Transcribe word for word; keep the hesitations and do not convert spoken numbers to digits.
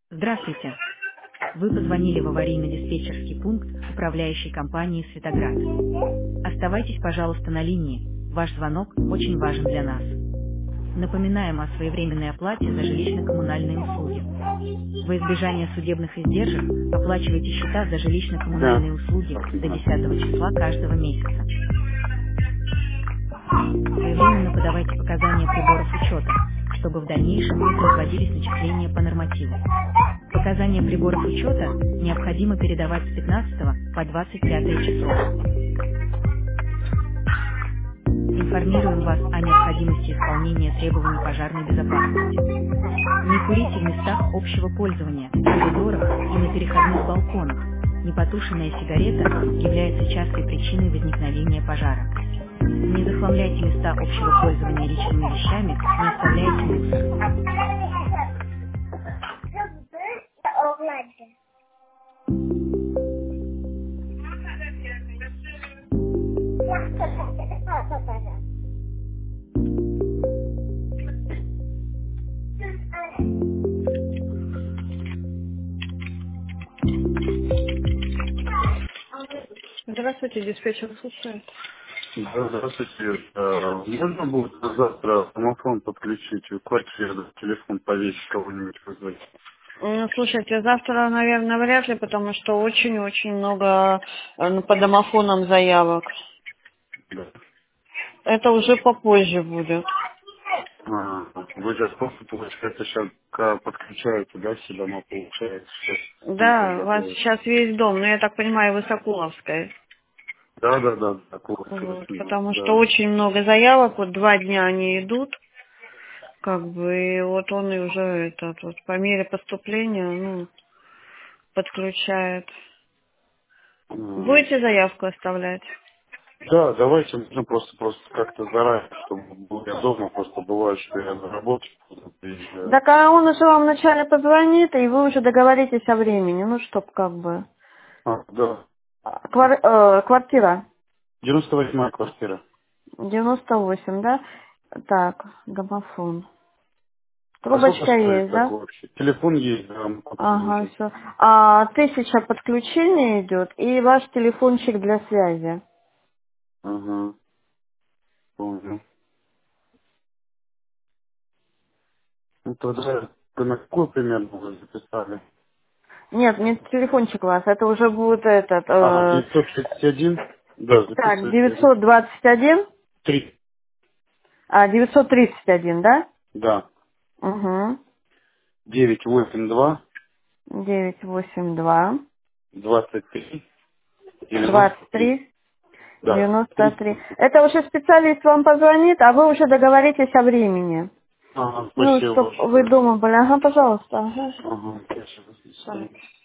Здравствуйте. Вы позвонили в аварийно-диспетчерский пункт управляющей компании «Светоград». Оставайтесь, пожалуйста, на линии. Ваш звонок очень важен для нас. Напоминаем о своевременной оплате за жилищно-коммунальные услуги. Во избежание судебных издержек оплачивайте счета за Да. жилищно-коммунальные услуги до Спасибо. десятого числа каждого месяца. Своевременно подавайте показания приборов учета, чтобы в дальнейшем не производились начисления по нормативу. Показания приборов учета необходимо передавать с пятнадцатого по двадцать пятое число. Информируем вас о необходимости исполнения требований пожарной безопасности. Не курите в местах общего пользования, в коридорах и на переходных балконах. Непотушенная сигарета является частой причиной возникновения пожара. Не захламляйте места общего пользования личными вещами, не оставляйте мусор. Здравствуйте, диспетчер слушает. Да, здравствуйте. Э, Можно будет завтра домофон подключить в квартиру, телефон повесить, кого-нибудь вызвать? М, Слушайте, завтра, наверное, вряд ли, потому что очень-очень много э, ну, по домофонам заявок. Да. Это уже попозже будет. А, вы же просто, получается, сейчас ка- подключаете, да, все дома, получается, сейчас снизу Да, у вас готовят. сейчас весь дом, но я так понимаю, вы Сокуловская. Да, да, да, такого Вот, восемнадцать, потому что да. очень много заявок, вот два дня они идут, как бы, и вот он и уже этот, вот, по мере поступления, ну, подключает. А, Будете заявку оставлять? Да, давайте нужно просто просто как-то заранее, чтобы был я дома, просто бывает, что я на работе куда-то приезжаю. Так, а он уже вам вначале позвонит, и вы уже договоритесь о времени, ну, чтоб как бы... А, да. А, квар- э, квартира девяносто восьмая квартира. девяносто восемь, да? Так, домофон. А сколько Трубочка стоит есть, да? такой вообще? Телефон есть, да, мы потом Ага, можем. все. А тысяча подключений идет и ваш телефончик для связи. Ага, понял. Ну тогда вы на какую примерно вы записали? Нет, не телефончик у вас, это уже будет этот, Ага, э, девятьсот тридцать один. Да, так, записывайте. девятьсот двадцать один, Три. а, девятьсот тридцать один, да? Да. Угу. девять восемь два девять восемь два двадцать три девяносто двадцать три. три Да, девяносто три. тридцать. Это уже специалист вам позвонит, а вы уже договоритесь о времени. Ага, Ну, спасибо чтоб вы большое. дома были. Ага, пожалуйста. Ага. Ага, спасибо. До Так. свидания.